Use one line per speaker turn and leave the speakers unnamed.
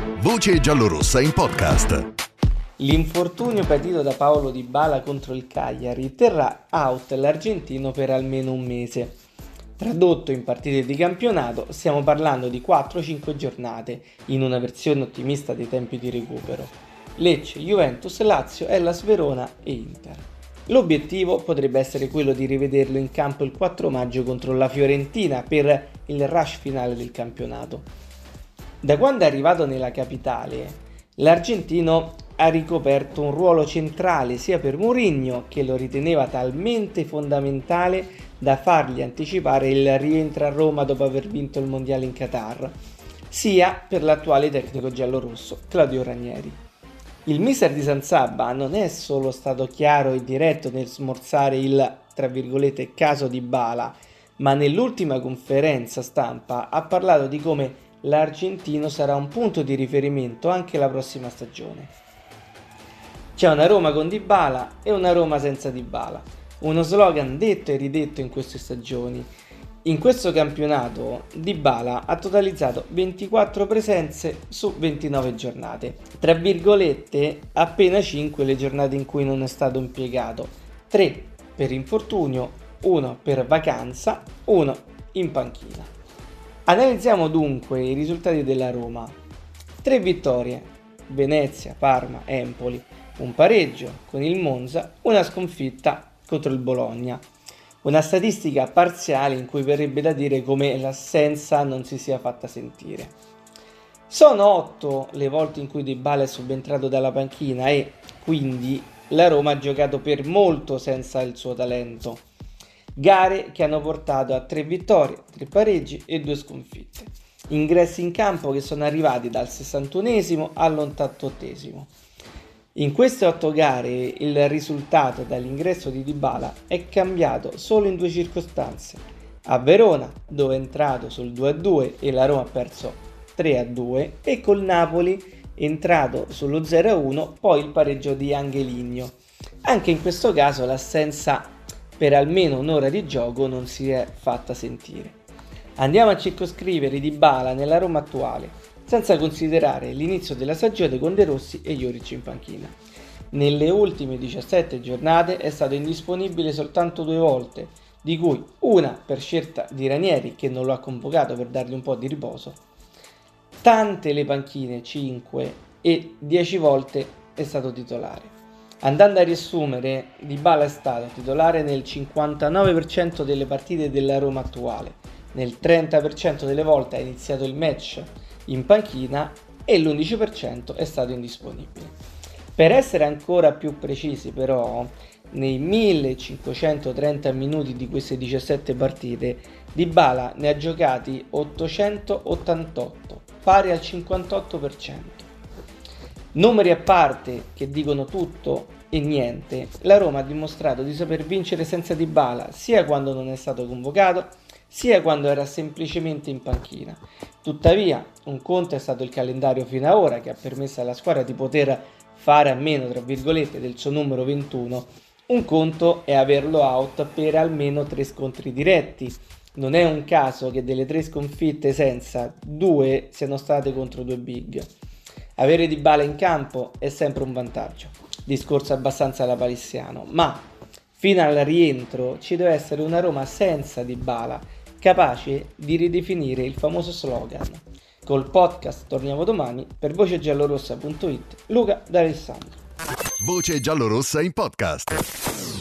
Voce giallorossa in podcast.
L'infortunio patito da Paulo Dybala contro il Cagliari terrà out l'argentino per almeno un mese. Tradotto in partite di campionato, stiamo parlando di 4-5 giornate, in una versione ottimista dei tempi di recupero. Lecce, Juventus, Lazio, Hellas Verona e Inter. L'obiettivo potrebbe essere quello di rivederlo in campo il 4 maggio contro la Fiorentina per il rush finale del campionato. Da quando è arrivato nella capitale, l'argentino ha ricoperto un ruolo centrale sia per Mourinho, che lo riteneva talmente fondamentale da fargli anticipare il rientro a Roma dopo aver vinto il mondiale in Qatar, sia per l'attuale tecnico giallorosso Claudio Ranieri. Il mister di San Sabba non è solo stato chiaro e diretto nel smorzare il, tra virgolette, caso Dybala, ma nell'ultima conferenza stampa ha parlato di come l'argentino sarà un punto di riferimento anche la prossima stagione. C'è una Roma con Dybala e una Roma senza Dybala, uno slogan detto e ridetto in queste stagioni. In questo campionato Dybala ha totalizzato 24 presenze su 29 giornate, tra virgolette appena 5 le giornate in cui non è stato impiegato, 3 per infortunio, 1 per vacanza, 1 in panchina. Analizziamo dunque i risultati della Roma. 3 vittorie, Venezia, Parma, Empoli, un pareggio con il Monza, una sconfitta contro il Bologna. Una statistica parziale in cui verrebbe da dire come l'assenza non si sia fatta sentire. Sono 8 le volte in cui Dybala è subentrato dalla panchina e quindi la Roma ha giocato per molto senza il suo talento. Gare che hanno portato a 3 vittorie, 3 pareggi e 2 sconfitte. Ingressi in campo che sono arrivati dal 61esimo all'88esimo. In queste 8 gare il risultato dall'ingresso di Dybala è cambiato solo in 2 circostanze. A Verona, dove è entrato sul 2-2 e la Roma ha perso 3-2, e col Napoli entrato sullo 0-1, poi il pareggio di Angeligno. Anche in questo caso l'assenza per almeno un'ora di gioco non si è fatta sentire. Andiamo a circoscrivere Dybala nella Roma attuale, senza considerare l'inizio della stagione con De Rossi e Juric in panchina. Nelle ultime 17 giornate è stato indisponibile soltanto 2 volte, di cui una per scelta di Ranieri, che non lo ha convocato per dargli un po' di riposo. Tante le panchine, 5, e 10 volte è stato titolare. Andando a riassumere, Dybala è stato titolare nel 59% delle partite della Roma attuale, nel 30% delle volte ha iniziato il match in panchina e l'11% è stato indisponibile. Per essere ancora più precisi però, nei 1530 minuti di queste 17 partite, Dybala ne ha giocati 888, pari al 58%. Numeri a parte che dicono tutto e niente, la Roma ha dimostrato di saper vincere senza Dybala sia quando non è stato convocato, sia quando era semplicemente in panchina. Tuttavia, un conto è stato il calendario fino ad ora, che ha permesso alla squadra di poter fare a meno, tra virgolette, del suo numero 21. Un conto è averlo out per almeno 3 scontri diretti. Non è un caso che delle 3 sconfitte senza, 2 siano state contro 2 big. Avere Dybala in campo è sempre un vantaggio. Discorso abbastanza lapalissiano, ma fino al rientro ci deve essere una Roma senza Dybala, capace di ridefinire il famoso slogan. Col podcast torniamo domani. Per vocegiallorossa.it, Luca D'Alessandro.
Voce giallorossa in podcast.